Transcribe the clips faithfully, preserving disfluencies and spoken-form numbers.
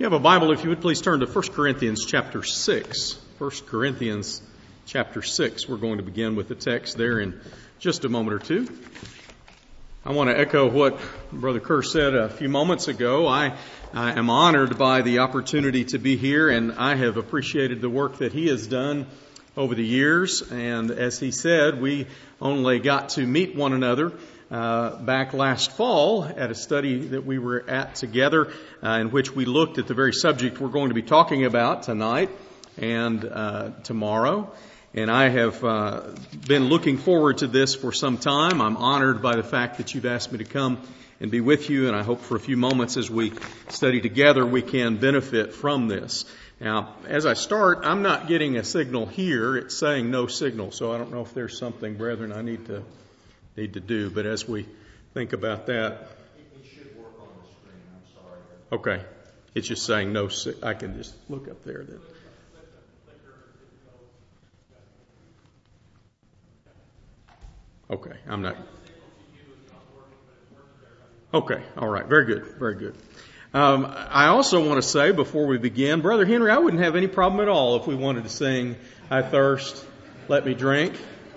you have a Bible, if you would please turn to First Corinthians chapter six. First Corinthians chapter six. We're going to begin with the text there in just a moment or two. I want to echo what Brother Kerr said a few moments ago. I, I am honored by the opportunity to be here, and I have appreciated the work that he has done over the years. And as he said, we only got to meet one another Uh, back last fall at a study that we were at together uh, in which we looked at the very subject we're going to be talking about tonight and uh, tomorrow. And I have uh, been looking forward to this for some time. I'm honored by the fact that you've asked me to come and be with you, and I hope for a few moments as we study together we can benefit from this. Now, as I start, I'm not getting a signal here. It's saying no signal, so I don't know if there's something, brethren, I need to need to do, but as we think about that, it should work on the screen. I'm sorry. Okay, it's just saying no. I can just look up there. That okay, I'm not. Okay, all right, very good, very good. Um, I also want to say before we begin, Brother Henry, I wouldn't have any problem at all if we wanted to sing "I Thirst, Let Me Drink."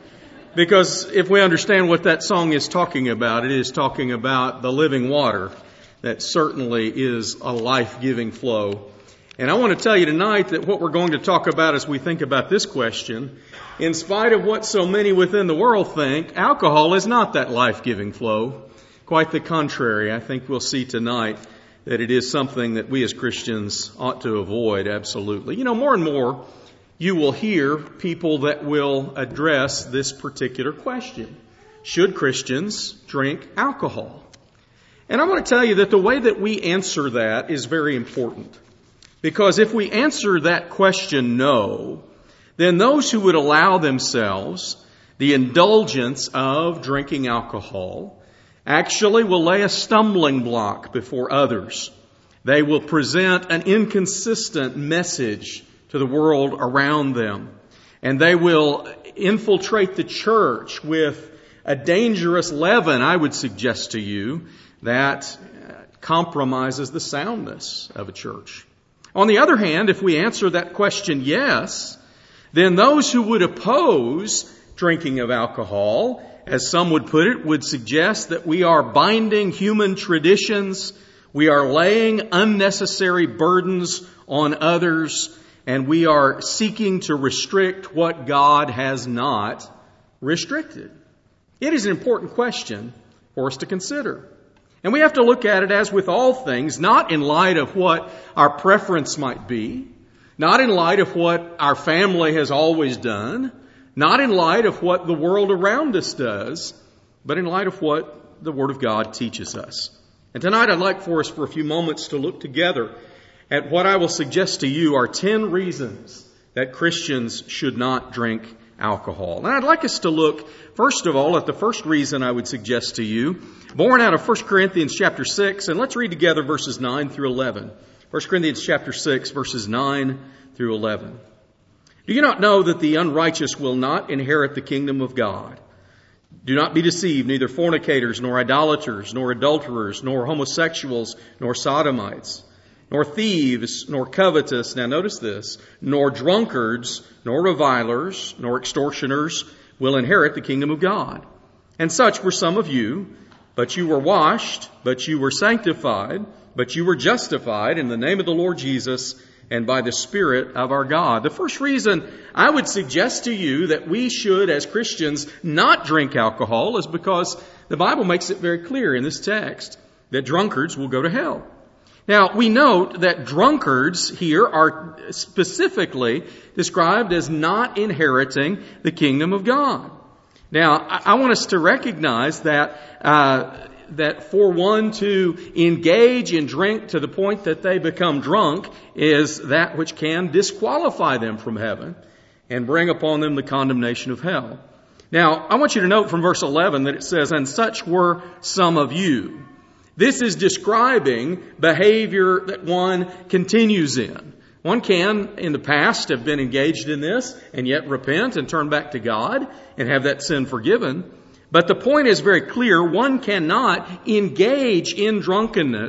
Because if we understand what that song is talking about, it is talking about the living water that certainly is a life-giving flow. And I want to tell you tonight that what we're going to talk about as we think about this question, in spite of what so many within the world think, alcohol is not that life-giving flow. Quite the contrary. I think we'll see tonight that it is something that we as Christians ought to avoid, absolutely. You know, more and more, you will hear people that will address this particular question. Should Christians drink alcohol? And I want to tell you that the way that we answer that is very important. Because if we answer that question no, then those who would allow themselves the indulgence of drinking alcohol actually will lay a stumbling block before others. They will present an inconsistent message to the world around them. And they will infiltrate the church with a dangerous leaven, I would suggest to you, that compromises the soundness of a church. On the other hand, if we answer that question yes, then those who would oppose drinking of alcohol, as some would put it, would suggest that we are binding human traditions, we are laying unnecessary burdens on others, and we are seeking to restrict what God has not restricted. It is an important question for us to consider. And we have to look at it as with all things, not in light of what our preference might be, not in light of what our family has always done, not in light of what the world around us does, but in light of what the Word of God teaches us. And tonight I'd like for us for a few moments to look together at what I will suggest to you are ten reasons that Christians should not drink alcohol. And I'd like us to look, first of all, at the first reason I would suggest to you, born out of First Corinthians chapter six, and let's read together verses nine through eleven. First Corinthians chapter six, verses nine through eleven. Do you not know that the unrighteous will not inherit the kingdom of God? Do not be deceived, neither fornicators, nor idolaters, nor adulterers, nor homosexuals, nor sodomites, nor thieves, nor covetous, now notice this, nor drunkards, nor revilers, nor extortioners will inherit the kingdom of God. And such were some of you, but you were washed, but you were sanctified, but you were justified in the name of the Lord Jesus and by the Spirit of our God. The first reason I would suggest to you that we should, as Christians, not drink alcohol is because the Bible makes it very clear in this text that drunkards will go to hell. Now, we note that drunkards here are specifically described as not inheriting the kingdom of God. Now, I want us to recognize that uh, that for one to engage in drink to the point that they become drunk is that which can disqualify them from heaven and bring upon them the condemnation of hell. Now, I want you to note from verse eleven that it says, "And such were some of you." This is describing behavior that one continues in. One can, in the past, have been engaged in this and yet repent and turn back to God and have that sin forgiven. But the point is very clear. One cannot engage in drunkenness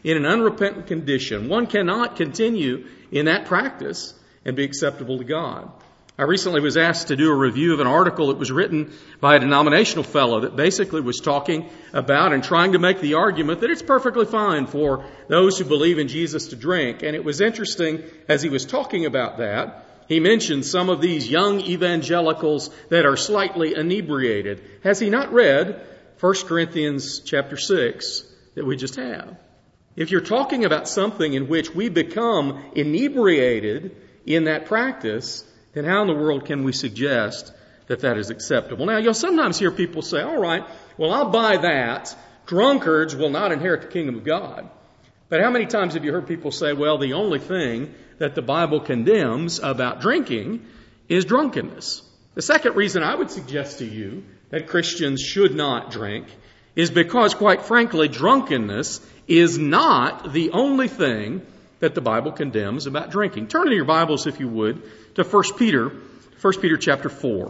in an unrepentant condition, one cannot continue in that practice and be acceptable to God. I recently was asked to do a review of an article that was written by a denominational fellow that basically was talking about and trying to make the argument that it's perfectly fine for those who believe in Jesus to drink. And it was interesting, as he was talking about that, he mentioned some of these young evangelicals that are slightly inebriated. Has he not read First Corinthians chapter six that we just have? If you're talking about something in which we become inebriated in that practice, then how in the world can we suggest that that is acceptable? Now, you'll sometimes hear people say, all right, well, I'll buy that. Drunkards will not inherit the kingdom of God. But how many times have you heard people say, well, the only thing that the Bible condemns about drinking is drunkenness? The second reason I would suggest to you that Christians should not drink is because, quite frankly, drunkenness is not the only thing that the Bible condemns about drinking. Turn in your Bibles, if you would, to First Peter, First Peter chapter four.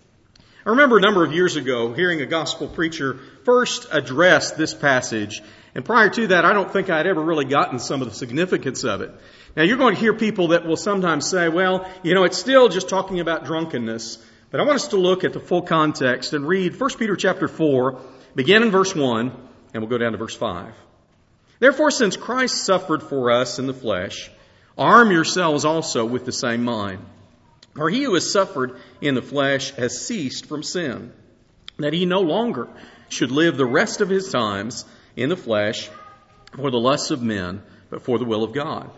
I remember a number of years ago hearing a gospel preacher first address this passage, and prior to that, I don't think I'd ever really gotten some of the significance of it. Now, you're going to hear people that will sometimes say, well, you know, it's still just talking about drunkenness, but I want us to look at the full context and read First Peter chapter four, begin in verse one, and we'll go down to verse five. Therefore, since Christ suffered for us in the flesh, arm yourselves also with the same mind. For he who has suffered in the flesh has ceased from sin, that he no longer should live the rest of his times in the flesh for the lusts of men, but for the will of God.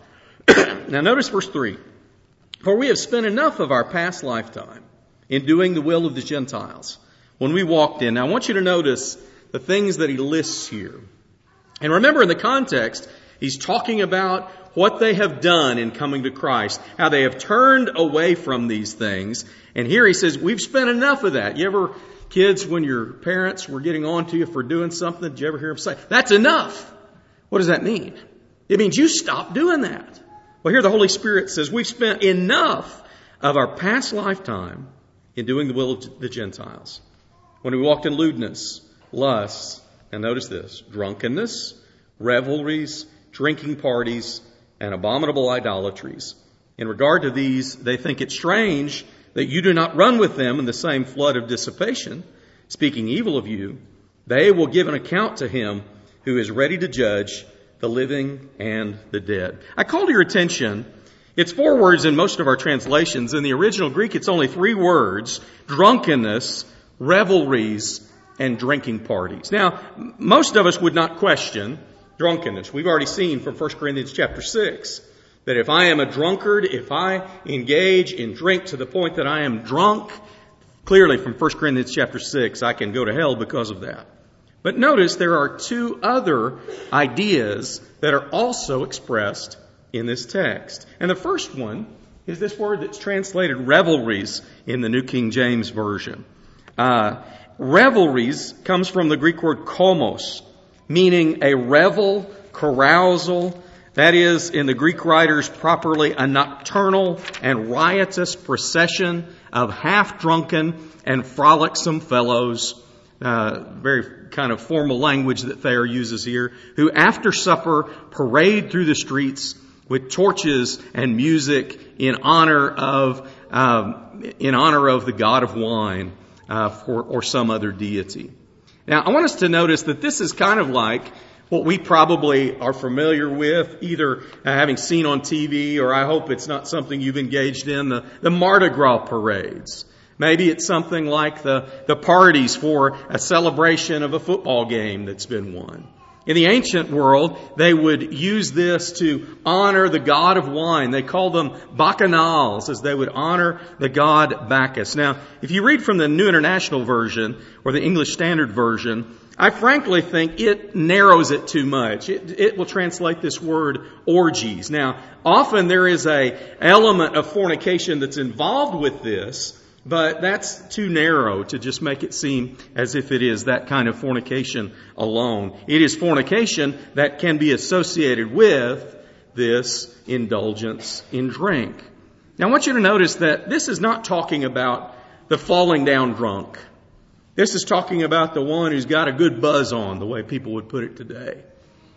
Now notice verse three. For we have spent enough of our past lifetime in doing the will of the Gentiles when we walked in. Now I want you to notice the things that he lists here. And remember, in the context, he's talking about what they have done in coming to Christ, how they have turned away from these things. And here he says, we've spent enough of that. You ever, kids, when your parents were getting on to you for doing something, did you ever hear them say, that's enough? What does that mean? It means you stop doing that. Well, here the Holy Spirit says, we've spent enough of our past lifetime in doing the will of the Gentiles. When we walked in lewdness, lusts, and notice this, drunkenness, revelries, drinking parties, and abominable idolatries. In regard to these, they think it strange that you do not run with them in the same flood of dissipation, speaking evil of you. They will give an account to him who is ready to judge the living and the dead. I call to your attention, it's four words in most of our translations. In the original Greek, it's only three words, drunkenness, revelries, and drinking parties. Now, most of us would not question drunkenness. We've already seen from First Corinthians chapter six that if I am a drunkard, if I engage in drink to the point that I am drunk, clearly from First Corinthians chapter six, I can go to hell because of that. But notice there are two other ideas that are also expressed in this text. And the first one is this word that's translated revelries in the New King James Version. Uh, revelries comes from the Greek word komos, meaning a revel, carousal. That is, in the Greek writers, properly a nocturnal and riotous procession of half-drunken and frolicsome fellows. Uh, very kind of formal language that Thayer uses here, who after supper parade through the streets with torches and music in honor of um, in honor of the god of wine uh, for, or some other deity. Now, I want us to notice that this is kind of like what we probably are familiar with, either having seen on T V, or I hope it's not something you've engaged in, the, the Mardi Gras parades. Maybe it's something like the, the parties for a celebration of a football game that's been won. In the ancient world, they would use this to honor the god of wine. They called them bacchanals, as they would honor the god Bacchus. Now, if you read from the New International Version or the English Standard Version, I frankly think it narrows it too much. It, it will translate this word orgies. Now, often there is a element of fornication that's involved with this, but that's too narrow to just make it seem as if it is that kind of fornication alone. It is fornication that can be associated with this indulgence in drink. Now I want you to notice that this is not talking about the falling down drunk. This is talking about the one who's got a good buzz on, the way people would put it today.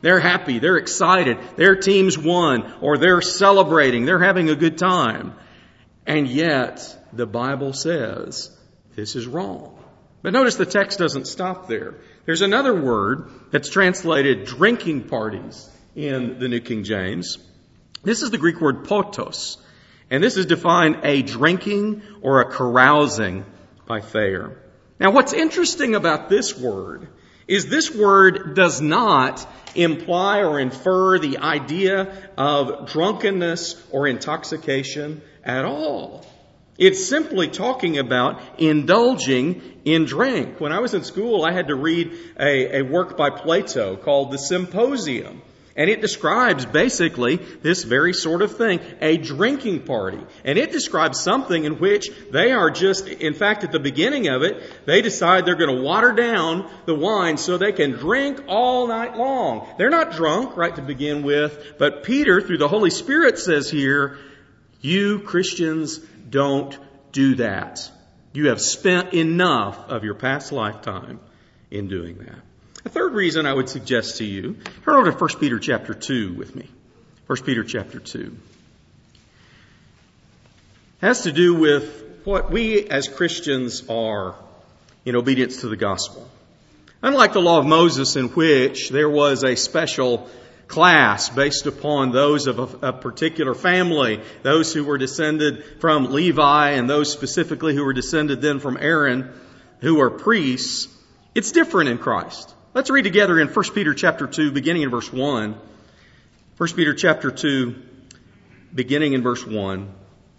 They're happy. They're excited. Their team's won, or they're celebrating. They're having a good time. And yet, the Bible says this is wrong. But notice the text doesn't stop there. There's another word that's translated drinking parties in the New King James. This is the Greek word potos. And this is defined a drinking or a carousing by Thayer. Now, what's interesting about this word is this word does not imply or infer the idea of drunkenness or intoxication at all. It's simply talking about indulging in drink. When I was in school, I had to read a, a work by Plato called The Symposium. And it describes basically this very sort of thing, a drinking party. And it describes something in which they are just, in fact, at the beginning of it, they decide they're going to water down the wine so they can drink all night long. They're not drunk, right, to begin with. But Peter, through the Holy Spirit, says here, you Christians don't do that. You have spent enough of your past lifetime in doing that. A third reason I would suggest to you, turn over to First Peter chapter two with me. First Peter chapter two. It has to do with what we as Christians are in obedience to the gospel. Unlike the law of Moses, in which there was a special class based upon those of a, a particular family, those who were descended from Levi and those specifically who were descended then from Aaron, who are priests, it's different in Christ. Let's read together in First Peter chapter two, beginning in verse one. First Peter chapter two, beginning in verse one.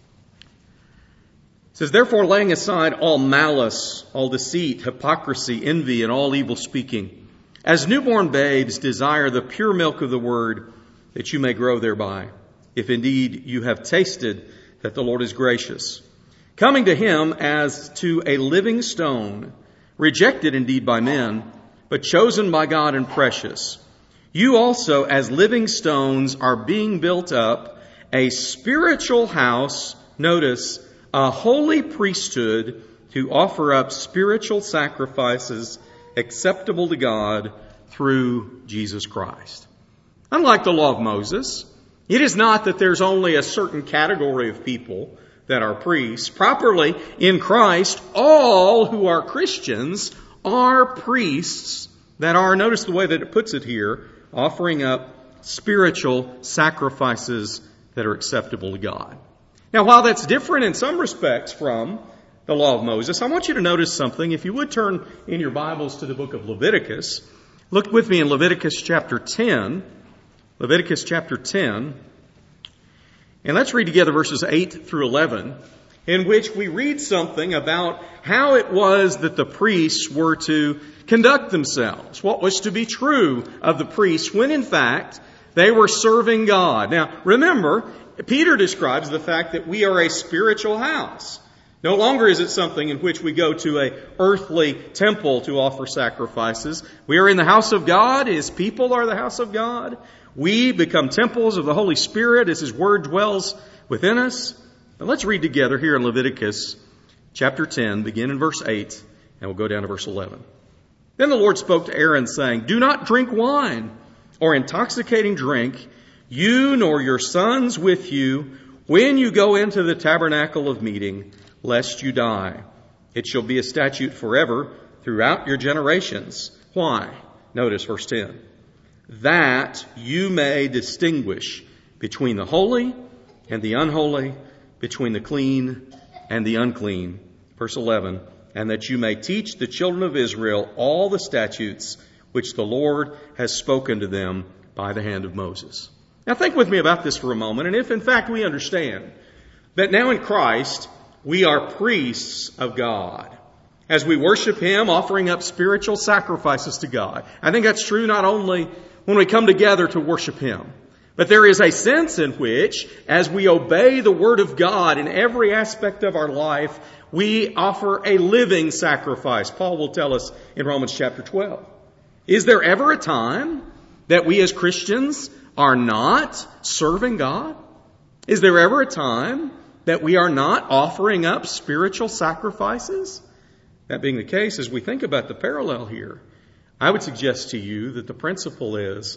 It says, therefore, laying aside all malice, all deceit, hypocrisy, envy, and all evil speaking, as newborn babes desire the pure milk of the word, that you may grow thereby, if indeed you have tasted that the Lord is gracious. Coming to him as to a living stone, rejected indeed by men, but chosen by God and precious. You also, as living stones, are being built up a spiritual house, notice, a holy priesthood to offer up spiritual sacrifices acceptable to God through Jesus Christ. Unlike the law of Moses, it is not that there's only a certain category of people that are priests. Properly, in Christ, all who are Christians are priests that are, notice the way that it puts it here, offering up spiritual sacrifices that are acceptable to God. Now, while that's different in some respects from the law of Moses, I want you to notice something. If you would turn in your Bibles to the book of Leviticus, look with me in Leviticus chapter ten. Leviticus chapter ten. And let's read together verses eight through eleven, in which we read something about how it was that the priests were to conduct themselves, what was to be true of the priests when in fact they were serving God. Now remember, Peter describes the fact that we are a spiritual house. No longer is it something in which we go to a earthly temple to offer sacrifices. We are in the house of God. His people are the house of God. We become temples of the Holy Spirit as His Word dwells within us. Now let's read together here in Leviticus chapter ten, begin in verse eight, and we'll go down to verse eleven. Then the Lord spoke to Aaron, saying, do not drink wine or intoxicating drink, you nor your sons with you, when you go into the tabernacle of meeting, lest you die. It shall be a statute forever throughout your generations. Why? Notice verse ten. That you may distinguish between the holy and the unholy, between the clean and the unclean. Verse eleven. And that you may teach the children of Israel all the statutes which the Lord has spoken to them by the hand of Moses. Now think with me about this for a moment. And if in fact we understand that now in Christ we are priests of God, as we worship Him, offering up spiritual sacrifices to God. I think that's true not only when we come together to worship Him, but there is a sense in which, as we obey the Word of God in every aspect of our life, we offer a living sacrifice. Paul will tell us in Romans chapter twelve. Is there ever a time that we as Christians are not serving God? Is there ever a time that we are not offering up spiritual sacrifices? That being the case, as we think about the parallel here, I would suggest to you that the principle is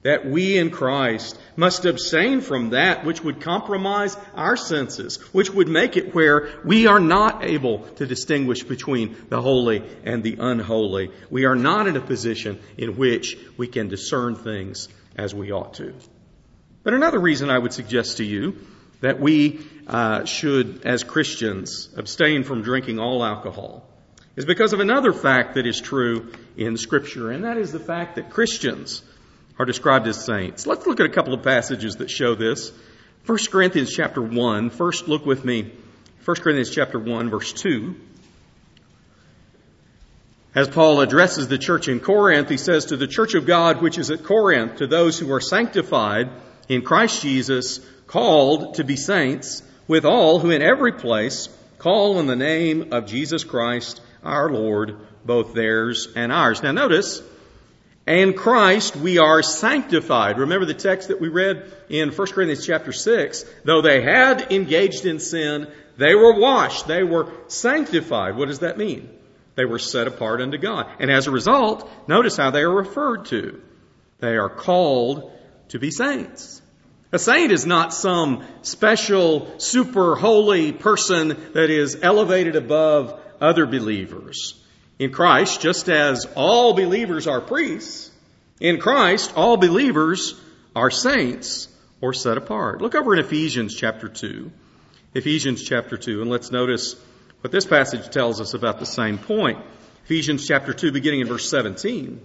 that we in Christ must abstain from that which would compromise our senses, which would make it where we are not able to distinguish between the holy and the unholy. We are not in a position in which we can discern things as we ought to. But another reason I would suggest to you that we uh, should, as Christians, abstain from drinking all alcohol is because of another fact that is true in Scripture, and that is the fact that Christians are described as saints. Let's look at a couple of passages that show this. First Corinthians chapter one. First, look with me. First Corinthians chapter one, verse two. As Paul addresses the church in Corinth, he says, "To the church of God which is at Corinth, to those who are sanctified in Christ Jesus, called to be saints, with all who in every place call on the name of Jesus Christ our Lord, both theirs and ours." Now notice, in Christ we are sanctified. Remember the text that we read in First Corinthians chapter six. Though they had engaged in sin, they were washed. They were sanctified. What does that mean? They were set apart unto God. And as a result, notice how they are referred to. They are called to be saints. A saint is not some special, super holy person that is elevated above other believers. In Christ, just as all believers are priests, in Christ, all believers are saints or set apart. Look over in Ephesians chapter two. Ephesians chapter two, and let's notice what this passage tells us about the same point. Ephesians chapter two, beginning in verse seventeen.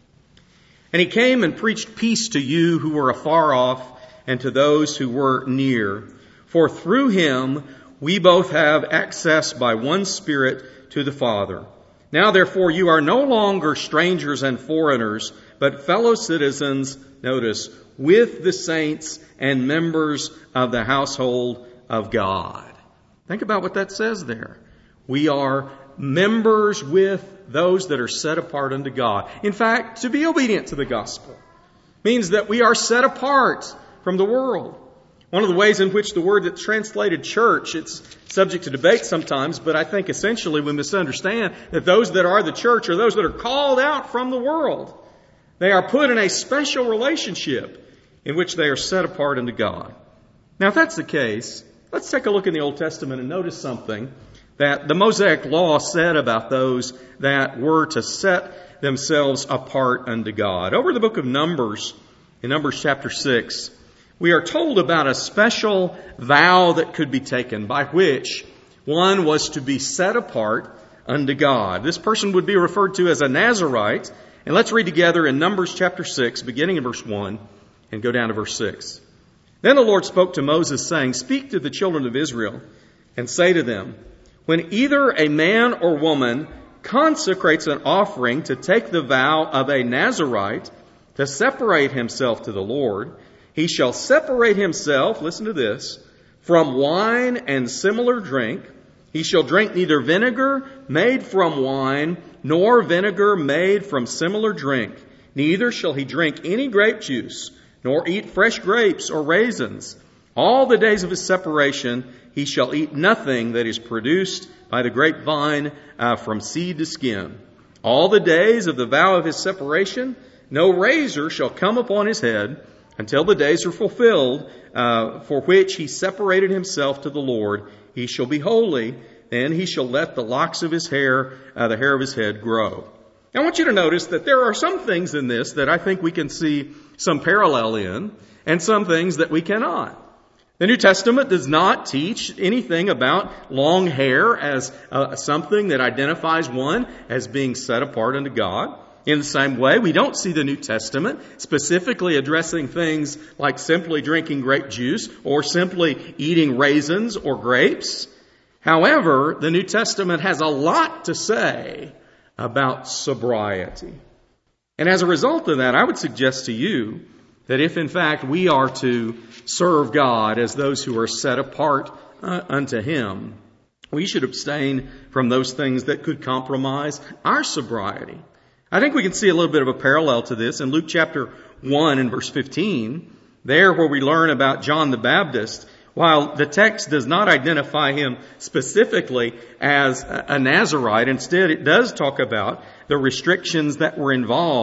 "And he came and preached peace to you who were afar off, and to those who were near. For through him we both have access by one Spirit to the Father. Now therefore you are no longer strangers and foreigners, but fellow citizens," notice, "with the saints and members of the household of God." Think about what that says there. We are members with those that are set apart unto God. In fact, to be obedient to the gospel means that we are set apart from the world. One of the ways in which the word that's translated church, it's subject to debate sometimes, but I think essentially we must understand that those that are the church are those that are called out from the world. They are put in a special relationship in which they are set apart unto God. Now, if that's the case, let's take a look in the Old Testament and notice something that the Mosaic Law said about those that were to set themselves apart unto God. Over the book of Numbers, in Numbers chapter six, we are told about a special vow that could be taken by which one was to be set apart unto God. This person would be referred to as a Nazirite. And let's read together in Numbers chapter six, beginning in verse one, and go down to verse six. "Then the Lord spoke to Moses, saying, Speak to the children of Israel, and say to them, When either a man or woman consecrates an offering to take the vow of a Nazirite to separate himself to the Lord, he shall separate himself," listen to this, "from wine and similar drink. He shall drink neither vinegar made from wine, nor vinegar made from similar drink. Neither shall he drink any grape juice, nor eat fresh grapes or raisins. All the days of his separation he shall eat nothing that is produced by the grapevine uh, from seed to skin. All the days of the vow of his separation no razor shall come upon his head, until the days are fulfilled, uh, for which he separated himself to the Lord. He shall be holy. Then he shall let the locks of his hair, uh, the hair of his head, grow." Now, I want you to notice that there are some things in this that I think we can see some parallel in, and some things that we cannot. The New Testament does not teach anything about long hair as uh, something that identifies one as being set apart unto God. In the same way, we don't see the New Testament specifically addressing things like simply drinking grape juice or simply eating raisins or grapes. However, the New Testament has a lot to say about sobriety. And as a result of that, I would suggest to you that if in fact we are to serve God as those who are set apart uh, unto Him, we should abstain from those things that could compromise our sobriety. I think we can see a little bit of a parallel to this in Luke chapter one and verse fifteen, there where we learn about John the Baptist. While the text does not identify him specifically as a Nazirite, instead it does talk about the restrictions that were involved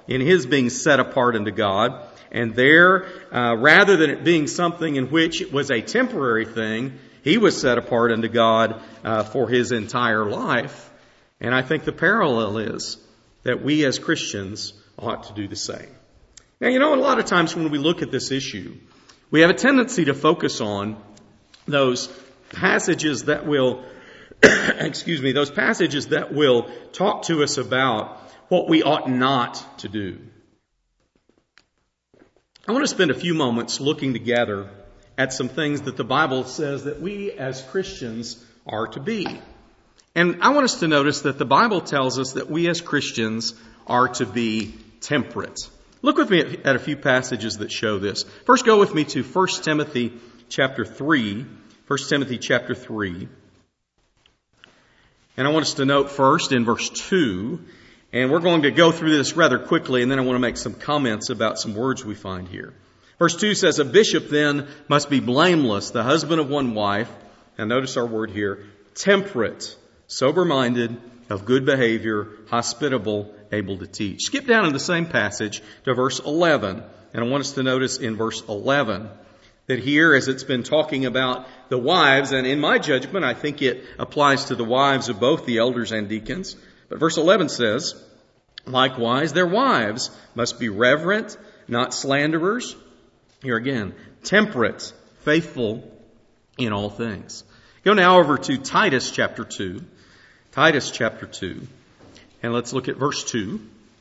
in his being set apart unto God. And there, uh, rather than it being something in which it was a temporary thing, he was set apart unto God uh, for his entire life. And I think the parallel is that we as Christians ought to do the same. Now, you know, a lot of times when we look at this issue, we have a tendency to focus on those passages that will, excuse me, those passages that will talk to us about what we ought not to do. I want to spend a few moments looking together at some things that the Bible says that we as Christians are to be. And I want us to notice that the Bible tells us that we as Christians are to be temperate. Look with me at a few passages that show this. First, go with me to First Timothy chapter three. First Timothy chapter three. And I want us to note first in verse two, and we're going to go through this rather quickly, and then I want to make some comments about some words we find here. Verse two says, "A bishop then must be blameless, the husband of one wife." And notice our word here, temperate, sober-minded, of good behavior, hospitable, able to teach. Skip down in the same passage to verse eleven. And I want us to notice in verse eleven that here, as it's been talking about the wives, and in my judgment, I think it applies to the wives of both the elders and deacons. But verse eleven says, "Likewise, their wives must be reverent, not slanderers." Here again, temperate, faithful in all things. Go now over to Titus chapter two. Titus chapter two. And let's look at verse two.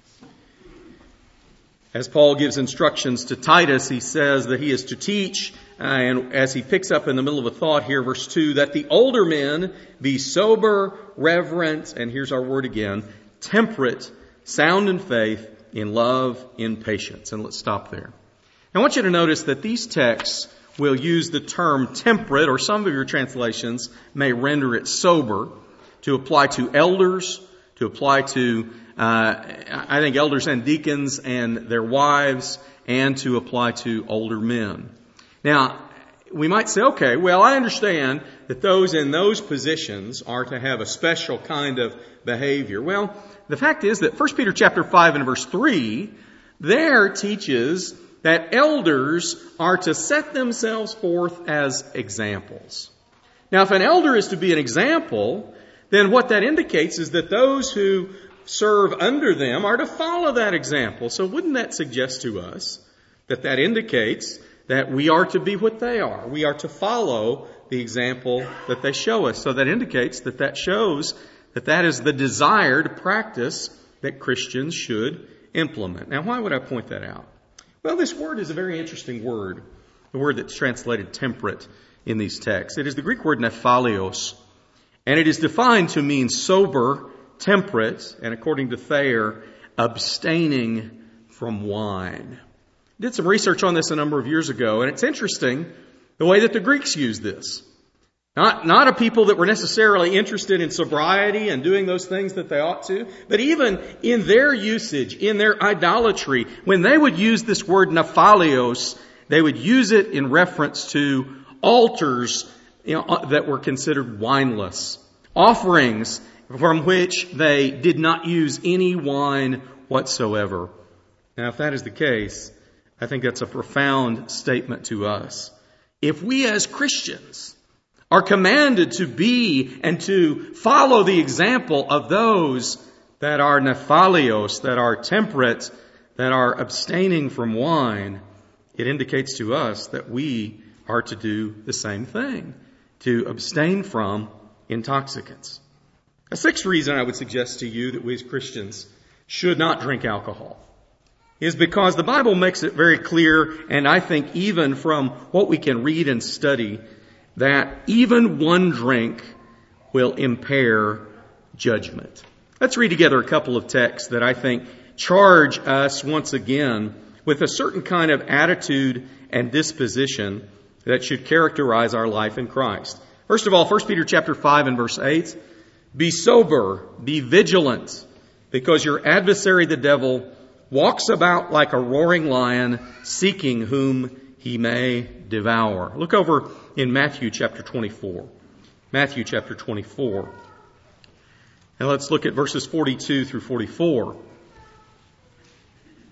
As Paul gives instructions to Titus, he says that he is to teach, uh, and as he picks up in the middle of a thought here, verse two, that the older men be sober, reverent, and here's our word again, temperate, sound in faith, in love, in patience. And let's stop there. I want you to notice that these texts will use the term temperate, or some of your translations may render it sober, to apply to elders, to apply to, uh, I think, elders and deacons and their wives, and to apply to older men. Now, we might say, okay, well, I understand that those in those positions are to have a special kind of behavior. Well, the fact is that First Peter chapter five and verse three, there teaches that elders are to set themselves forth as examples. Now, if an elder is to be an example, then what that indicates is that those who serve under them are to follow that example. So wouldn't that suggest to us that that indicates that we are to be what they are? We are to follow the example that they show us. So that indicates that that shows that that is the desired practice that Christians should implement. Now, why would I point that out? Well, this word is a very interesting word, the word that's translated temperate in these texts. It is the Greek word nephalios, and it is defined to mean sober, temperate, and according to Thayer, abstaining from wine. I did some research on this a number of years ago, and it's interesting the way that the Greeks use this. Not, not a people that were necessarily interested in sobriety and doing those things that they ought to, but even in their usage, in their idolatry, when they would use this word nephalios, they would use it in reference to altars, you know, that were considered wineless, offerings from which they did not use any wine whatsoever. Now, if that is the case, I think that's a profound statement to us. If we as Christians are commanded to be and to follow the example of those that are nephalios, that are temperate, that are abstaining from wine, it indicates to us that we are to do the same thing, to abstain from intoxicants. A sixth reason I would suggest to you that we as Christians should not drink alcohol is because the Bible makes it very clear, and I think even from what we can read and study, that even one drink will impair judgment. Let's read together a couple of texts that I think charge us once again with a certain kind of attitude and disposition that should characterize our life in Christ. First of all, First Peter chapter five and verse eight, "Be sober, be vigilant, because your adversary the devil walks about like a roaring lion, seeking whom he may devour." Look over in Matthew chapter twenty-four. Matthew chapter twenty-four. And let's look at verses forty-two through forty-four.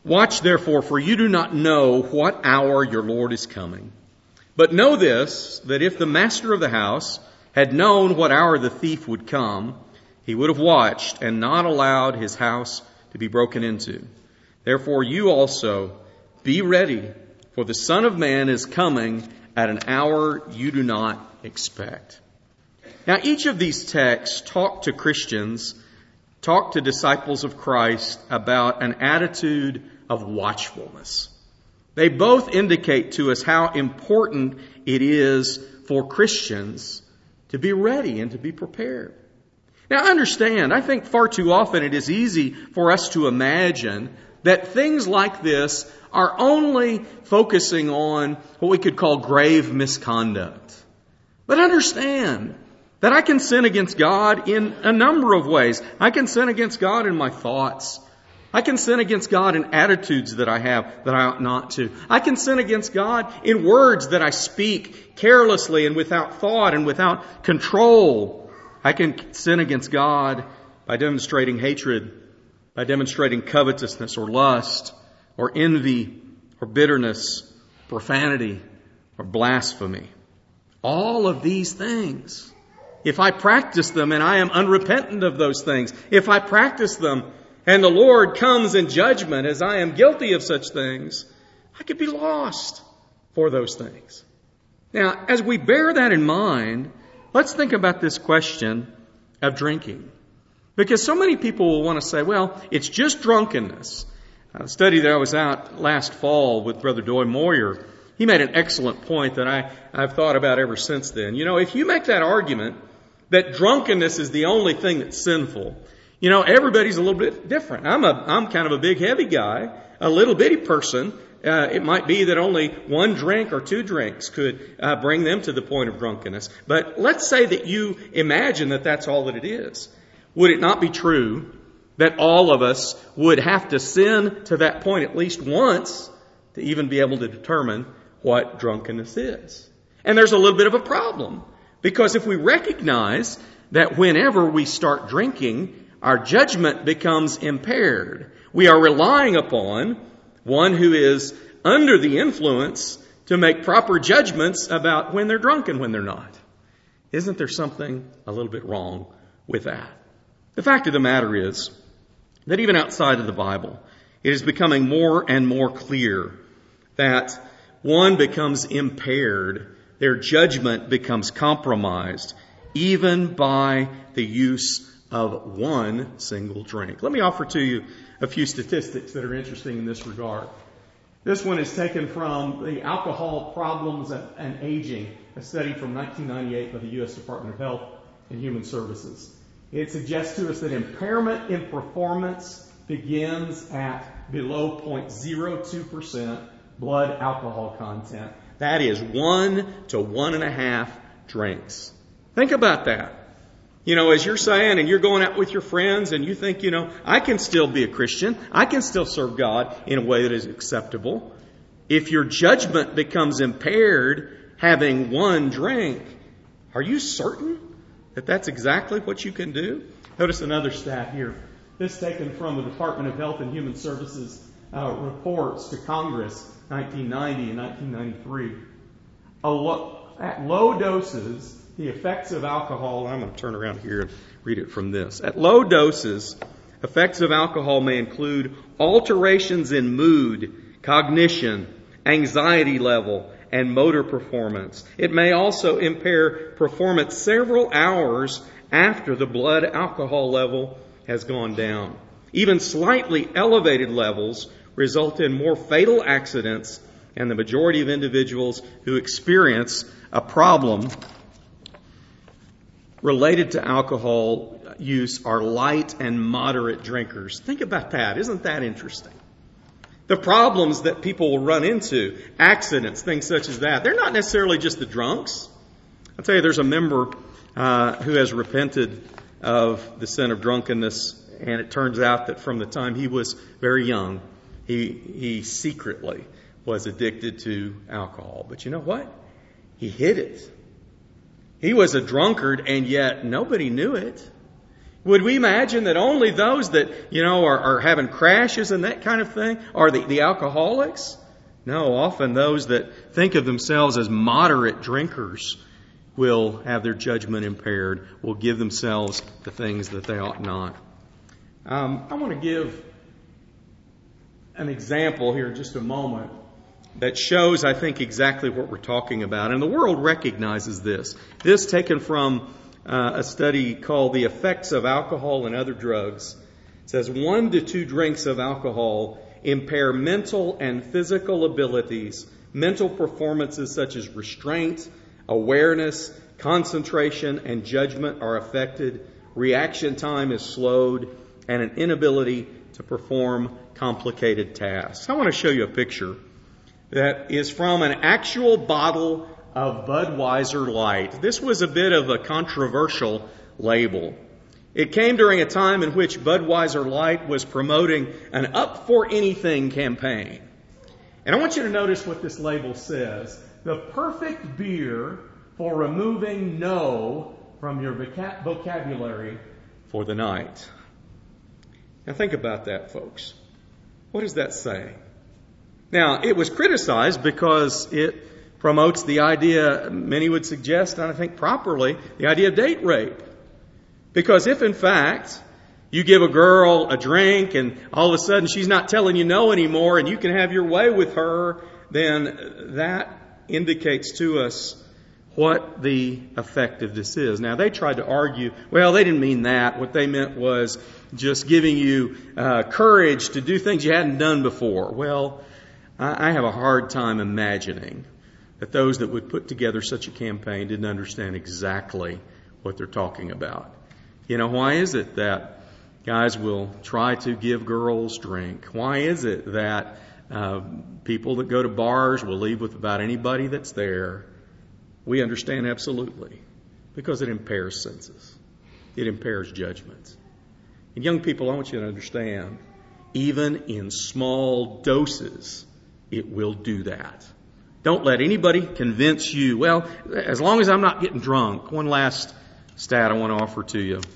Watch therefore, for you do not know what hour your Lord is coming. But know this, that if the master of the house had known what hour the thief would come, he would have watched and not allowed his house to be broken into. Therefore you also be ready, for the Son of Man is coming at an hour you do not expect. Now, each of these texts talk to Christians, talk to disciples of Christ about an attitude of watchfulness. They both indicate to us how important it is for Christians to be ready and to be prepared. Now, understand, I think far too often it is easy for us to imagine that things like this are only focusing on what we could call grave misconduct. But understand that I can sin against God in a number of ways. I can sin against God in my thoughts. I can sin against God in attitudes that I have that I ought not to. I can sin against God in words that I speak carelessly and without thought and without control. I can sin against God by demonstrating hatred, by demonstrating covetousness or lust or envy or bitterness, profanity or blasphemy. All of these things, if I practice them and I am unrepentant of those things, if I practice them and the Lord comes in judgment as I am guilty of such things, I could be lost for those things. Now, as we bear that in mind, let's think about this question of drinking. Because so many people will want to say, well, it's just drunkenness. A study that I was out last fall with Brother Doy Moyer, he made an excellent point that I, I've thought about ever since then. You know, if you make that argument that drunkenness is the only thing that's sinful, you know, everybody's a little bit different. I'm a, I'm kind of a big, heavy guy, a little bitty person. Uh, it might be that only one drink or two drinks could uh, bring them to the point of drunkenness. But let's say that you imagine that that's all that it is. Would it not be true that all of us would have to sin to that point at least once to even be able to determine what drunkenness is? And there's a little bit of a problem, because if we recognize that whenever we start drinking, our judgment becomes impaired. We are relying upon one who is under the influence to make proper judgments about when they're drunk and when they're not. Isn't there something a little bit wrong with that? The fact of the matter is that even outside of the Bible, it is becoming more and more clear that one becomes impaired, their judgment becomes compromised, even by the use of one single drink. Let me offer to you a few statistics that are interesting in this regard. This one is taken from the Alcohol Problems and Aging, a study from nineteen ninety-eight by the U S Department of Health and Human Services. It suggests to us that impairment in performance begins at below zero point zero two percent blood alcohol content. That is one to one and a half drinks. Think about that. You know, as you're saying, and you're going out with your friends and you think, you know, I can still be a Christian. I can still serve God in a way that is acceptable. If your judgment becomes impaired having one drink, are you certain that that's exactly what you can do? Notice another stat here. This taken from the Department of Health and Human Services uh, reports to Congress, nineteen ninety and nineteen ninety-three. A lo- at low doses, the effects of alcohol, I'm going to turn around here and read it from this. At low doses, effects of alcohol may include alterations in mood, cognition, anxiety level, and motor performance. It may also impair performance several hours after the blood alcohol level has gone down. Even slightly elevated levels result in more fatal accidents, and the majority of individuals who experience a problem related to alcohol use are light and moderate drinkers. Think about that. Isn't that interesting? The problems that people will run into, accidents, things such as that, they're not necessarily just the drunks. I'll tell you, there's a member uh, who has repented of the sin of drunkenness, and it turns out that from the time he was very young, he, he secretly was addicted to alcohol. But you know what? He hid it. He was a drunkard, and yet nobody knew it. Would we imagine that only those that, you know, are, are having crashes and that kind of thing are the, the alcoholics? No, often those that think of themselves as moderate drinkers will have their judgment impaired, will give themselves the things that they ought not. Um, I want to give an example here in just a moment that shows, I think, exactly what we're talking about. And the world recognizes this. This taken from uh, a study called The Effects of Alcohol and Other Drugs. It says one to two drinks of alcohol impair mental and physical abilities. Mental performances such as restraint, awareness, concentration, and judgment are affected. Reaction time is slowed, and an inability to perform complicated tasks. I want to show you a picture that is from an actual bottle of Budweiser Light. This was a bit of a controversial label. It came during a time in which Budweiser Light was promoting an Up for Anything campaign. And I want you to notice what this label says. The perfect beer for removing no from your vocabulary for the night. Now think about that, folks. What does that say? Now, it was criticized because it promotes the idea, many would suggest, and I think properly, the idea of date rape. Because if in fact you give a girl a drink and all of a sudden she's not telling you no anymore and you can have your way with her, then that indicates to us what the effect of this is. Now, they tried to argue, well, they didn't mean that. What they meant was just giving you uh, courage to do things you hadn't done before. Well, I, I have a hard time imagining that those that would put together such a campaign didn't understand exactly what they're talking about. You know, why is it that guys will try to give girls drink? Why is it that uh, people that go to bars will leave with about anybody that's there? We understand absolutely, because it impairs senses. It impairs judgment. And young people, I want you to understand, even in small doses, it will do that. Don't let anybody convince you, well, as long as I'm not getting drunk. One last stat I want to offer to you.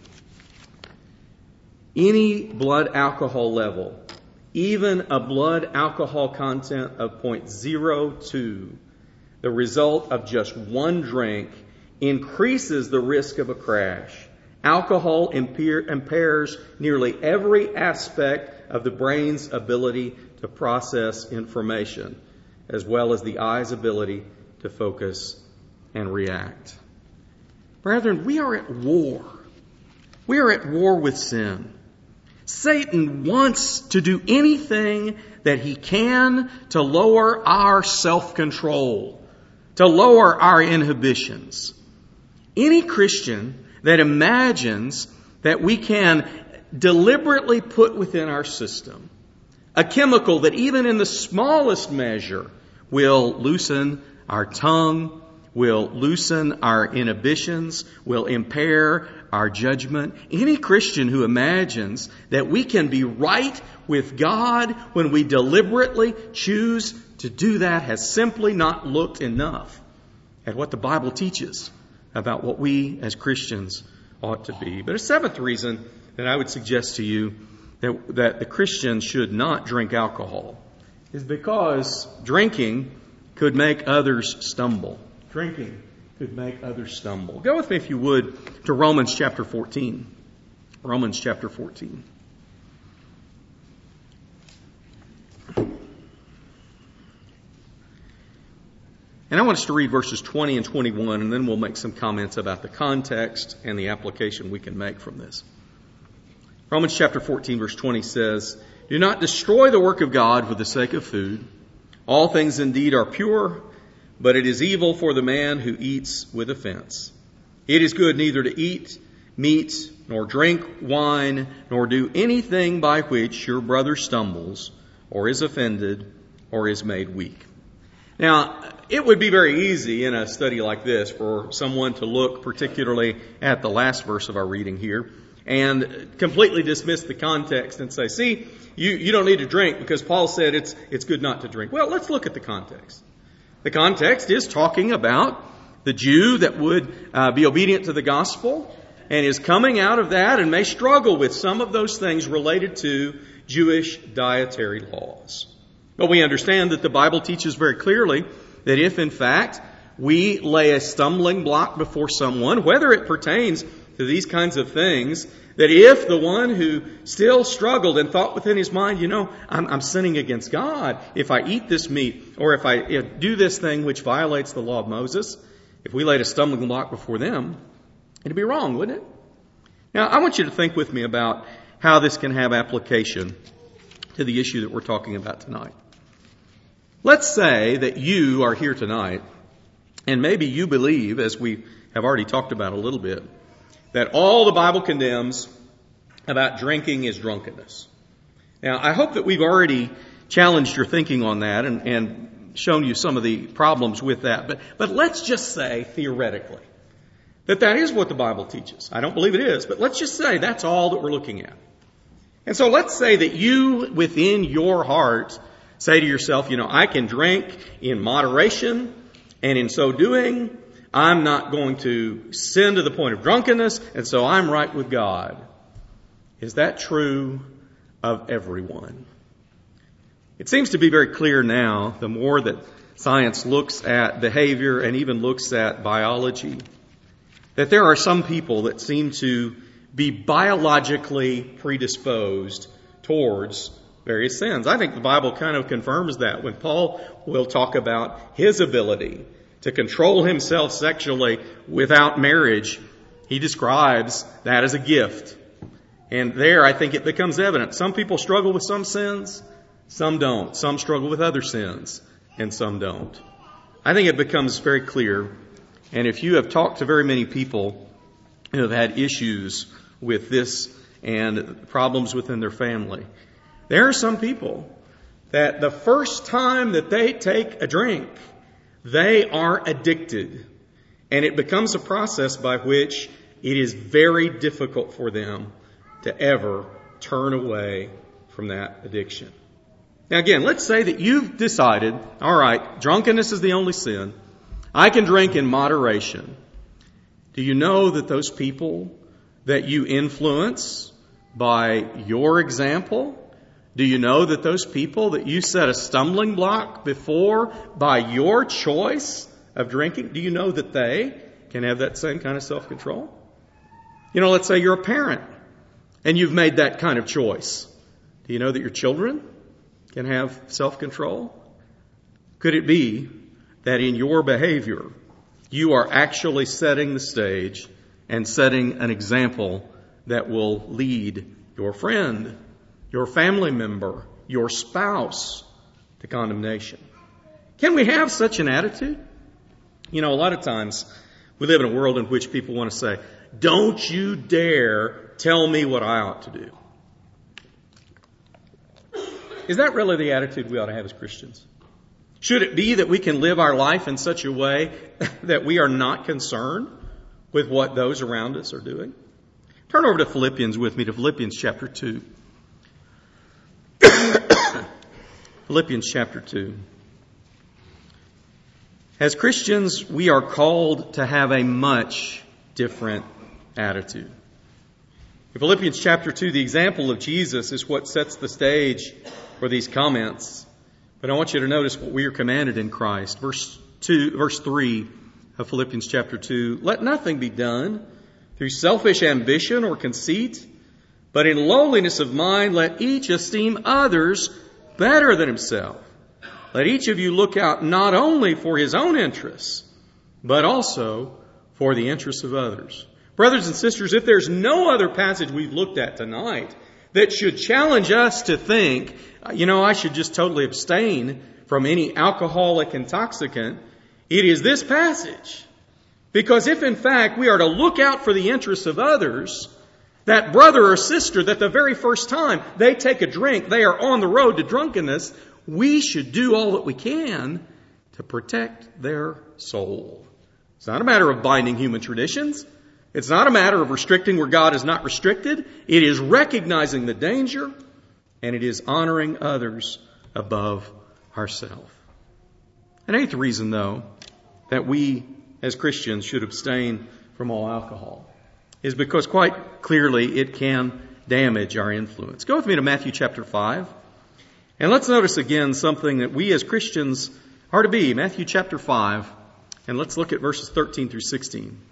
Any blood alcohol level, even a blood alcohol content of zero point zero two, the result of just one drink increases the risk of a crash. Alcohol impair, impairs nearly every aspect of the brain's ability to process information, as well as the eye's ability to focus and react. Brethren, we are at war. We are at war with sin. Satan wants to do anything that he can to lower our self-control, to lower our inhibitions. Any Christian that imagines that we can deliberately put within our system a chemical that even in the smallest measure will loosen our tongue, will loosen our inhibitions, will impair our judgment. Any Christian who imagines that we can be right with God when we deliberately choose to do that has simply not looked enough at what the Bible teaches about what we as Christians ought to be. But a seventh reason that I would suggest to you that, that the Christian should not drink alcohol is because drinking could make others stumble. Drinking could make others stumble. Go with me, if you would, to Romans chapter fourteen. Romans chapter fourteen. And I want us to read verses twenty and twenty-one, and then we'll make some comments about the context and the application we can make from this. Romans chapter fourteen, verse twenty says, "Do not destroy the work of God for the sake of food. All things indeed are pure, but it is evil for the man who eats with offense. It is good neither to eat meat, nor drink wine, nor do anything by which your brother stumbles, or is offended, or is made weak." Now, it would be very easy in a study like this for someone to look particularly at the last verse of our reading here and completely dismiss the context and say, see, you, you don't need to drink because Paul said it's, it's good not to drink. Well, let's look at the context. The context is talking about the Jew that would uh, be obedient to the gospel and is coming out of that and may struggle with some of those things related to Jewish dietary laws. But we understand that the Bible teaches very clearly that if, in fact, we lay a stumbling block before someone, whether it pertains to these kinds of things, that if the one who still struggled and thought within his mind, you know, I'm, I'm sinning against God if I eat this meat, or if I if do this thing which violates the law of Moses, if we laid a stumbling block before them, it'd be wrong, wouldn't it? Now, I want you to think with me about how this can have application to the issue that we're talking about tonight. Let's say that you are here tonight, and maybe you believe, as we have already talked about a little bit, that all the Bible condemns about drinking is drunkenness. Now, I hope that we've already challenged your thinking on that and, and shown you some of the problems with that. But, but let's just say, theoretically, that that is what the Bible teaches. I don't believe it is, but let's just say that's all that we're looking at. And so let's say that you, within your heart, say to yourself, you know, I can drink in moderation, and in so doing, I'm not going to sin to the point of drunkenness, and so I'm right with God. Is that true of everyone? It seems to be very clear now, the more that science looks at behavior and even looks at biology, that there are some people that seem to be biologically predisposed towards various sins. I think the Bible kind of confirms that when Paul will talk about his ability to control himself sexually without marriage. He describes that as a gift. And there I think it becomes evident. Some people struggle with some sins, some don't. Some struggle with other sins, and some don't. I think it becomes very clear. And if you have talked to very many people who have had issues with this and problems within their family, there are some people that the first time that they take a drink, they are addicted. And it becomes a process by which it is very difficult for them to ever turn away from that addiction. Now again, let's say that you've decided, all right, drunkenness is the only sin. I can drink in moderation. Do you know that those people that you influence by your example, do you know that those people that you set a stumbling block before by your choice of drinking, do you know that they can have that same kind of self-control? You know, let's say you're a parent and you've made that kind of choice. Do you know that your children can have self-control? Could it be that in your behavior, you are actually setting the stage and setting an example that will lead your friend, your family member, your spouse to condemnation? Can we have such an attitude? You know, a lot of times we live in a world in which people want to say, don't you dare tell me what I ought to do. Is that really the attitude we ought to have as Christians? Should it be that we can live our life in such a way that we are not concerned with what those around us are doing? Turn over to Philippians with me, to Philippians chapter two. Philippians chapter two. As Christians, we are called to have a much different attitude. In Philippians chapter two, the example of Jesus is what sets the stage for these comments. But I want you to notice what we are commanded in Christ. Verse two, verse three of Philippians chapter two. Let nothing be done through selfish ambition or conceit, but in lowliness of mind, let each esteem others better than himself. Let each of you look out not only for his own interests, but also for the interests of others. Brothers and sisters, if there's no other passage we've looked at tonight that should challenge us to think, you know, I should just totally abstain from any alcoholic intoxicant, it is this passage. Because if in fact we are to look out for the interests of others, that brother or sister that the very first time they take a drink, they are on the road to drunkenness, we should do all that we can to protect their soul. It's not a matter of binding human traditions. It's not a matter of restricting where God is not restricted. It is recognizing the danger, and it is honoring others above ourselves. An eighth reason, though, that we as Christians should abstain from all alcohol is because quite clearly it can damage our influence. Go with me to Matthew chapter five. And let's notice again something that we as Christians are to be. Matthew chapter five. And let's look at verses thirteen through sixteen.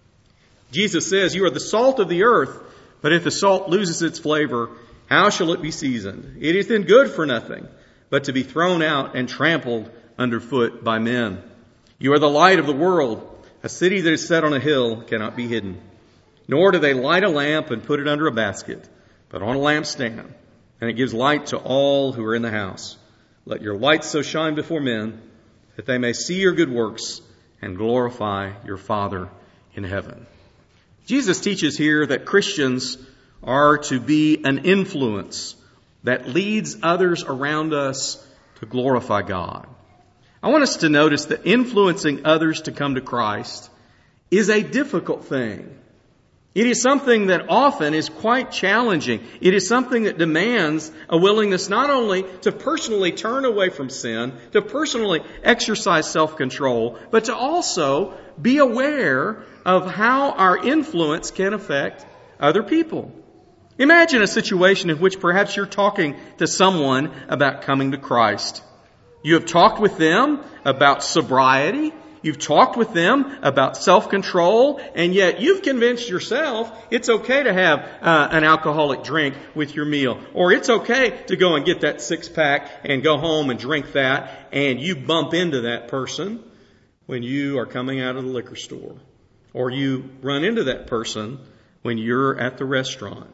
Jesus says, "You are the salt of the earth, but if the salt loses its flavor, how shall it be seasoned? It is then good for nothing, but to be thrown out and trampled underfoot by men. You are the light of the world. A city that is set on a hill cannot be hidden. Nor do they light a lamp and put it under a basket, but on a lampstand, and it gives light to all who are in the house. Let your light so shine before men that they may see your good works and glorify your Father in heaven." Jesus teaches here that Christians are to be an influence that leads others around us to glorify God. I want us to notice that influencing others to come to Christ is a difficult thing. It is something that often is quite challenging. It is something that demands a willingness not only to personally turn away from sin, to personally exercise self-control, but to also be aware of how our influence can affect other people. Imagine a situation in which perhaps you're talking to someone about coming to Christ. You have talked with them about sobriety. You've talked with them about self-control, and yet you've convinced yourself it's okay to have uh, an alcoholic drink with your meal. Or it's okay to go and get that six-pack and go home and drink that, and you bump into that person when you are coming out of the liquor store. Or you run into that person when you're at the restaurant.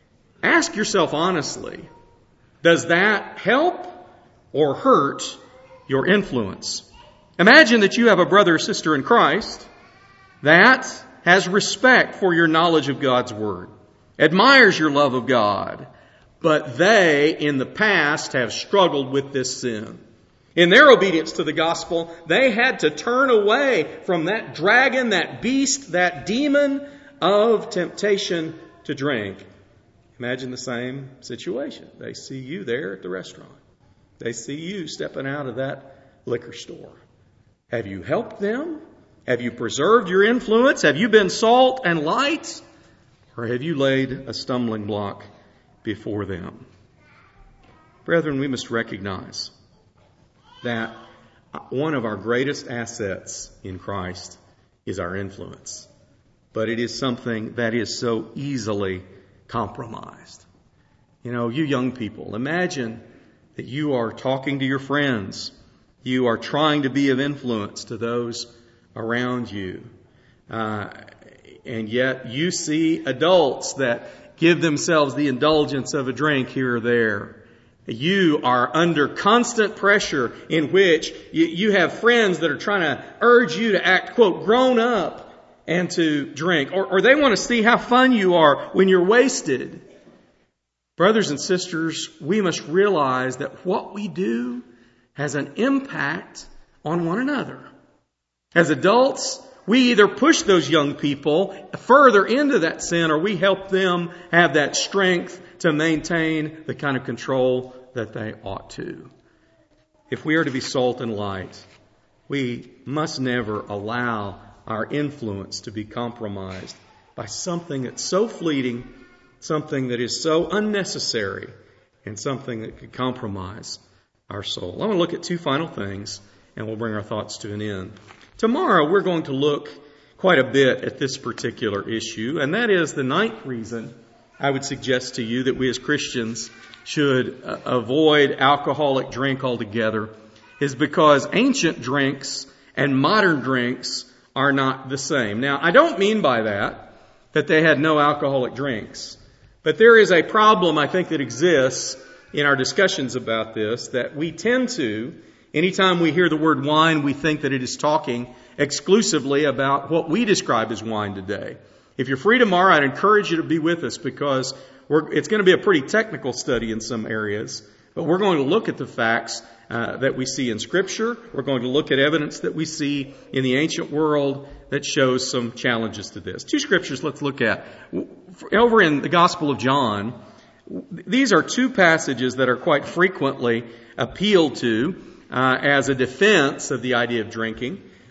Ask yourself honestly, does that help or hurt your influence? Imagine that you have a brother or sister in Christ that has respect for your knowledge of God's Word, admires your love of God, but they in the past have struggled with this sin. In their obedience to the gospel, they had to turn away from that dragon, that beast, that demon of temptation to drink. Imagine the same situation. They see you there at the restaurant. They see you stepping out of that liquor store. Have you helped them? Have you preserved your influence? Have you been salt and light? Or have you laid a stumbling block before them? Brethren, we must recognize that one of our greatest assets in Christ is our influence. But it is something that is so easily compromised. You know, you young people, imagine that you are talking to your friends. You are trying to be of influence to those around you. Uh, and yet you see adults that give themselves the indulgence of a drink here or there. You are under constant pressure in which you, you have friends that are trying to urge you to act, quote, grown up and to drink. Or, or they want to see how fun you are when you're wasted. Brothers and sisters, we must realize that what we do has an impact on one another. As adults, we either push those young people further into that sin or we help them have that strength to maintain the kind of control that they ought to. If we are to be salt and light, we must never allow our influence to be compromised by something that's so fleeting, something that is so unnecessary, and something that could compromise our soul. I want to look at two final things, and we'll bring our thoughts to an end. Tomorrow, we're going to look quite a bit at this particular issue, and that is the ninth reason I would suggest to you that we as Christians should uh, avoid alcoholic drink altogether is because ancient drinks and modern drinks are not the same. Now, I don't mean by that that they had no alcoholic drinks, but there is a problem, I think, that exists in our discussions about this, that we tend to, anytime we hear the word wine, we think that it is talking exclusively about what we describe as wine today. If you're free tomorrow, I'd encourage you to be with us because we're, it's going to be a pretty technical study in some areas, but we're going to look at the facts uh, that we see in Scripture. We're going to look at evidence that we see in the ancient world that shows some challenges to this. Two scriptures let's look at. Over in the Gospel of John, these are two passages that are quite frequently appealed to uh, as a defense of the idea of drinking.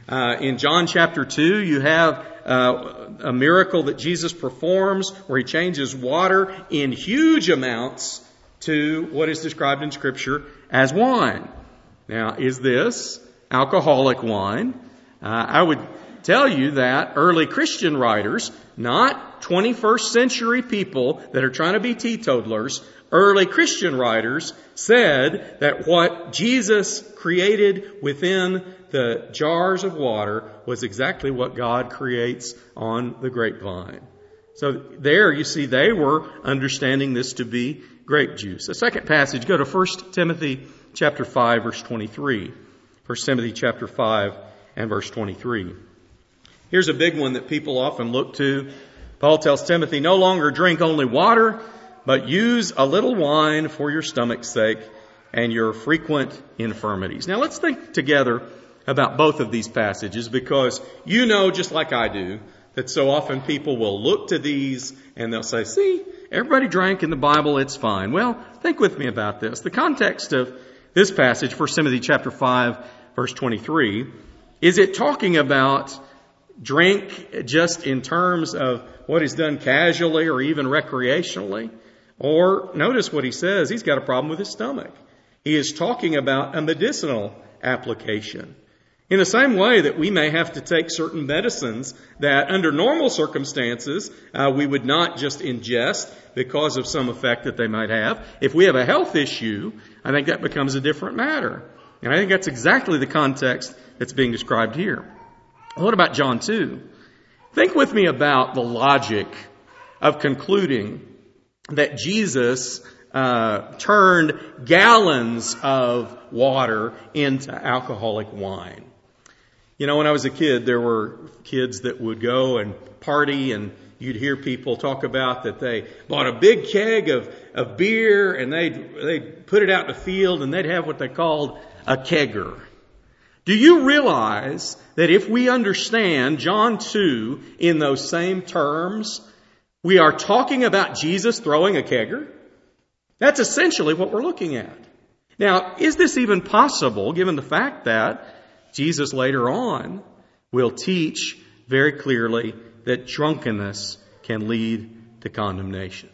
Uh, in John chapter two, you have uh, a miracle that Jesus performs where he changes water in huge amounts to what is described in Scripture as wine. Now, is this alcoholic wine? Uh, I would tell you that early Christian writers, not twenty-first century people that are trying to be teetotalers, early Christian writers said that what Jesus created within the jars of water was exactly what God creates on the grapevine. So there you see they were understanding this to be grape juice. The second passage, go to First Timothy chapter five, verse twenty-three. First Timothy chapter five and verse twenty-three. Here's a big one that people often look to. Paul tells Timothy, no longer drink only water, but use a little wine for your stomach's sake and your frequent infirmities. Now let's think together about both of these passages, because you know, just like I do, that so often people will look to these and they'll say, see, everybody drank in the Bible, it's fine. Well, think with me about this. The context of this passage, First Timothy chapter five, verse twenty-three, is it talking about drink just in terms of what is done casually or even recreationally? Or notice what he says, he's got a problem with his stomach. He is talking about a medicinal application. In the same way that we may have to take certain medicines that under normal circumstances uh, we would not just ingest because of some effect that they might have. If we have a health issue, I think that becomes a different matter. And I think that's exactly the context that's being described here. What about John two? Think with me about the logic of concluding that Jesus uh, turned gallons of water into alcoholic wine. You know, when I was a kid, there were kids that would go and party, and you'd hear people talk about that they bought a big keg of, of beer and they'd, they'd put it out in the field and they'd have what they called a kegger. Do you realize that if we understand John two in those same terms, we are talking about Jesus throwing a kegger? That's essentially what we're looking at. Now, is this even possible given the fact that Jesus later on will teach very clearly that drunkenness can lead to condemnation?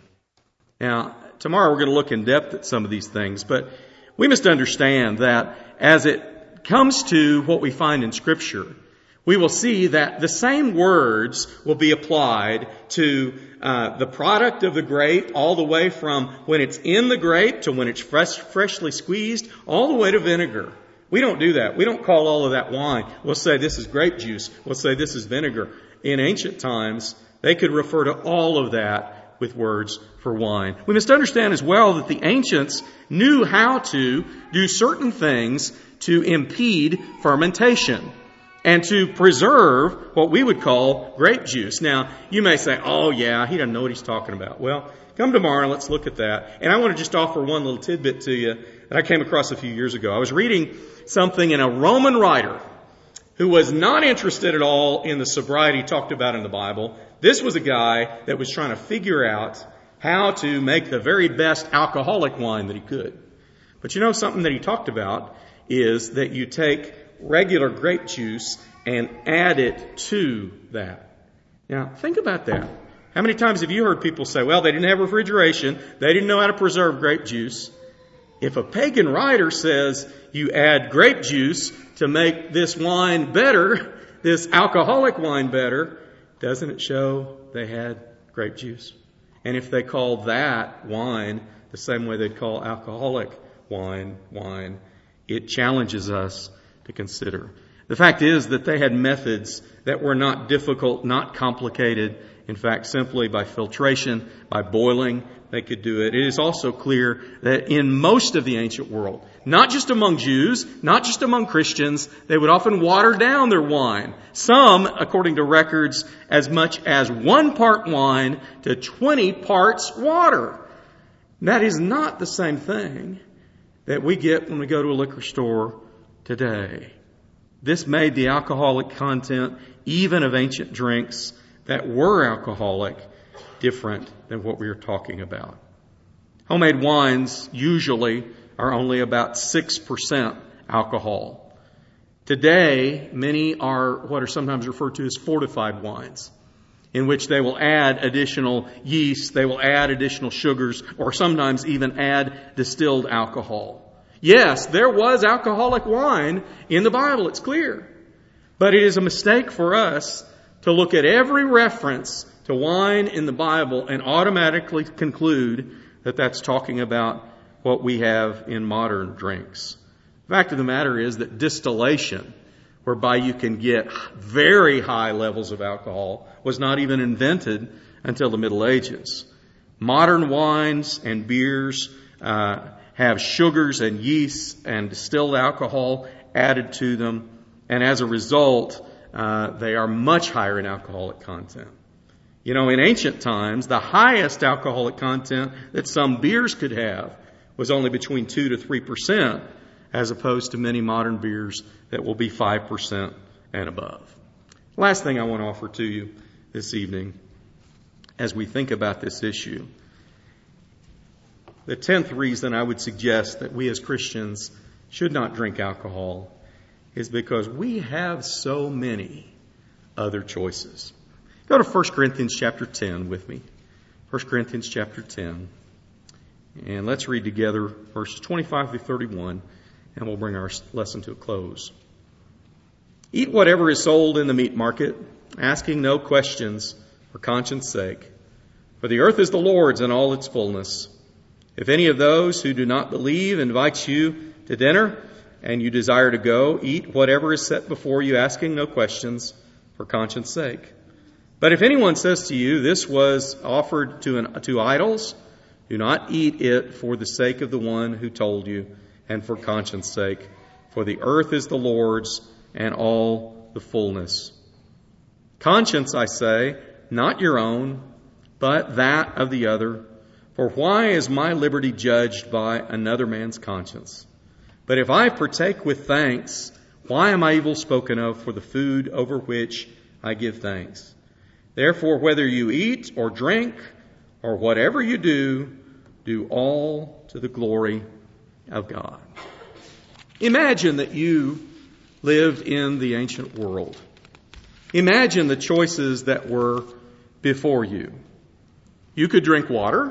Now, tomorrow we're going to look in depth at some of these things, but we must understand that as it comes to what we find in Scripture, we will see that the same words will be applied to uh, the product of the grape, all the way from when it's in the grape to when it's fresh, freshly squeezed, all the way to vinegar. We don't do that. We don't call all of that wine. We'll say this is grape juice. We'll say this is vinegar. In ancient times, they could refer to all of that with words for wine. We must understand as well that the ancients knew how to do certain things to impede fermentation and to preserve what we would call grape juice. Now, you may say, oh yeah, he doesn't know what he's talking about. Well, come tomorrow and let's look at that. And I want to just offer one little tidbit to you that I came across a few years ago. I was reading something in a Roman writer who was not interested at all in the sobriety talked about in the Bible. This was a guy that was trying to figure out how to make the very best alcoholic wine that he could. But you know, something that he talked about is that you take regular grape juice and add it to that. Now, think about that. How many times have you heard people say, well, they didn't have refrigeration, they didn't know how to preserve grape juice? If a pagan writer says you add grape juice to make this wine better, this alcoholic wine better, doesn't it show they had grape juice? And if they call that wine the same way they'd call alcoholic wine, wine, it challenges us to consider. The fact is that they had methods that were not difficult, not complicated. In fact, simply by filtration, by boiling, they could do it. It is also clear that in most of the ancient world, not just among Jews, not just among Christians, they would often water down their wine. Some, according to records, as much as one part wine to twenty parts water. That is not the same thing that we get when we go to a liquor store today. This made the alcoholic content, even of ancient drinks that were alcoholic, different than what we are talking about. Homemade wines usually are only about six percent alcohol. Today, many are what are sometimes referred to as fortified wines, in which they will add additional yeast, they will add additional sugars, or sometimes even add distilled alcohol. Yes, there was alcoholic wine in the Bible, it's clear. But it is a mistake for us to look at every reference to wine in the Bible and automatically conclude that that's talking about what we have in modern drinks. The fact of the matter is that distillation, whereby you can get very high levels of alcohol, was not even invented until the Middle Ages. Modern wines and beers uh, have sugars and yeasts and distilled alcohol added to them, and as a result, uh, they are much higher in alcoholic content. You know, in ancient times, the highest alcoholic content that some beers could have was only between two to three percent, as opposed to many modern beers that will be five percent and above. Last thing I want to offer to you this evening, as we think about this issue, the tenth reason I would suggest that we as Christians should not drink alcohol is because we have so many other choices. Go to First Corinthians chapter ten with me. First Corinthians chapter ten. And let's read together verses twenty-five through thirty-one, and we'll bring our lesson to a close. Eat whatever is sold in the meat market, asking no questions for conscience sake. For the earth is the Lord's and all its fullness. If any of those who do not believe invites you to dinner, and you desire to go, eat whatever is set before you, asking no questions for conscience sake. But if anyone says to you, this was offered to an, to idols, do not eat it for the sake of the one who told you and for conscience sake. For the earth is the Lord's and all the fullness. Conscience, I say, not your own, but that of the other. For why is my liberty judged by another man's conscience? But if I partake with thanks, why am I evil spoken of for the food over which I give thanks? Therefore, whether you eat or drink or whatever you do, do all to the glory of God. Imagine that you lived in the ancient world. Imagine the choices that were before you. You could drink water,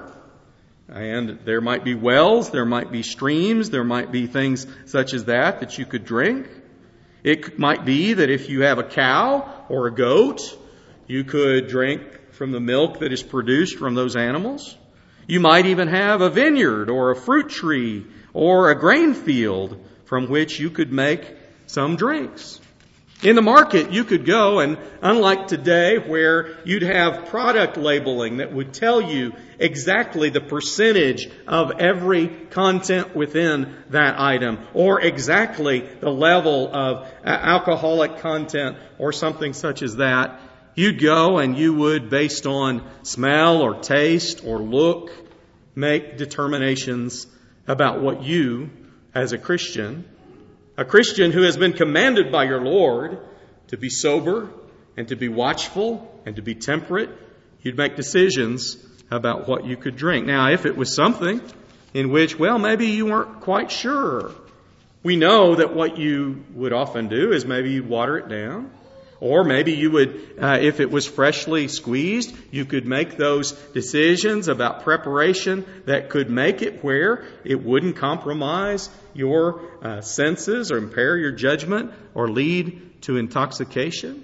and there might be wells, there might be streams, there might be things such as that that you could drink. It might be that if you have a cow or a goat, you could drink from the milk that is produced from those animals. You might even have a vineyard or a fruit tree or a grain field from which you could make some drinks. In the market, you could go, and unlike today where you'd have product labeling that would tell you exactly the percentage of every content within that item, or exactly the level of alcoholic content or something such as that, you'd go and you would, based on smell or taste or look, make determinations about what you, as a Christian, a Christian who has been commanded by your Lord to be sober and to be watchful and to be temperate, you'd make decisions about what you could drink. Now, if it was something in which, well, maybe you weren't quite sure, we know that what you would often do is maybe you'd water it down. Or maybe you would, uh, if it was freshly squeezed, you could make those decisions about preparation that could make it where it wouldn't compromise your uh, senses or impair your judgment or lead to intoxication.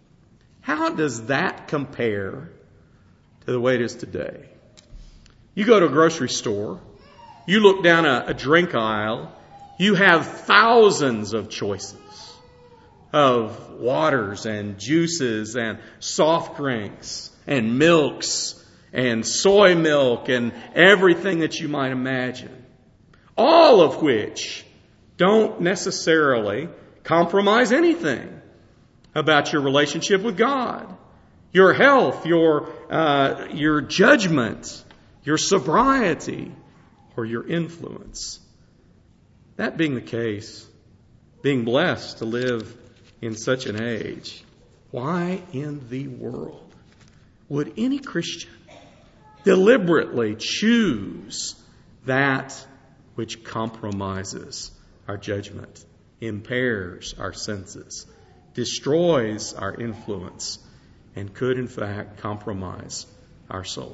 How does that compare to the way it is today? You go to a grocery store, you look down a, a drink aisle, you have thousands of choices of waters and juices and soft drinks and milks and soy milk and everything that you might imagine. All of which don't necessarily compromise anything about your relationship with God, your health, your uh, your judgment, your sobriety, or your influence. That being the case, being blessed to live in such an age, why in the world would any Christian deliberately choose that which compromises our judgment impairs our senses, destroys our influence, and could in fact compromise our soul.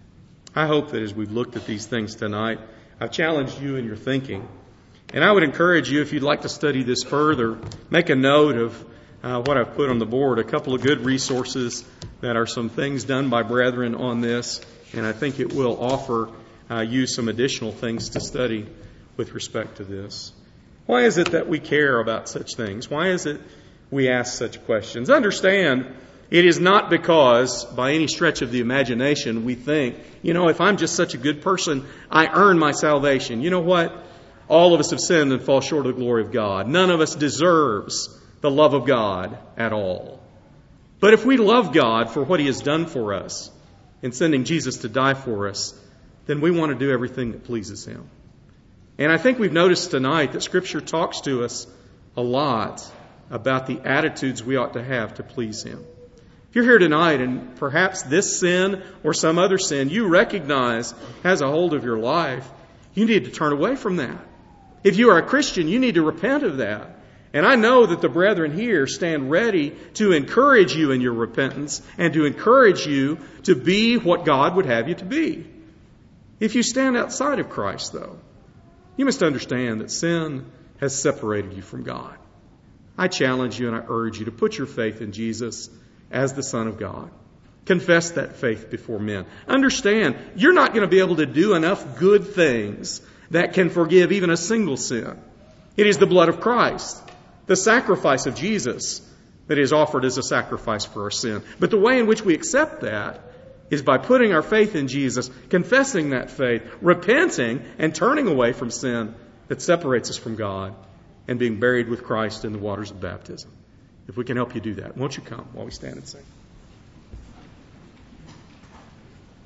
I hope that as we've looked at these things tonight, I've challenged you in your thinking. And I would encourage you, if you'd like to study this further, make a note of uh, what I've put on the board, a couple of good resources that are some things done by brethren on this, and I think it will offer uh, you some additional things to study with respect to this. Why is it that we care about such things? Why is it we ask such questions? Understand, it is not because, by any stretch of the imagination, we think, you know, if I'm just such a good person, I earn my salvation. You know what? All of us have sinned and fall short of the glory of God. None of us deserves the love of God at all. But if we love God for what He has done for us in sending Jesus to die for us, then we want to do everything that pleases Him. And I think we've noticed tonight that Scripture talks to us a lot about the attitudes we ought to have to please Him. If you're here tonight and perhaps this sin or some other sin you recognize has a hold of your life, you need to turn away from that. If you are a Christian, you need to repent of that. And I know that the brethren here stand ready to encourage you in your repentance and to encourage you to be what God would have you to be. If you stand outside of Christ, though, you must understand that sin has separated you from God. I challenge you and I urge you to put your faith in Jesus as the Son of God. Confess that faith before men. Understand, you're not going to be able to do enough good things that can forgive even a single sin. It is the blood of Christ, the sacrifice of Jesus, that is offered as a sacrifice for our sin. But the way in which we accept that is by putting our faith in Jesus, confessing that faith, repenting, and turning away from sin that separates us from God, and being buried with Christ in the waters of baptism. If we can help you do that, won't you come while we stand and sing?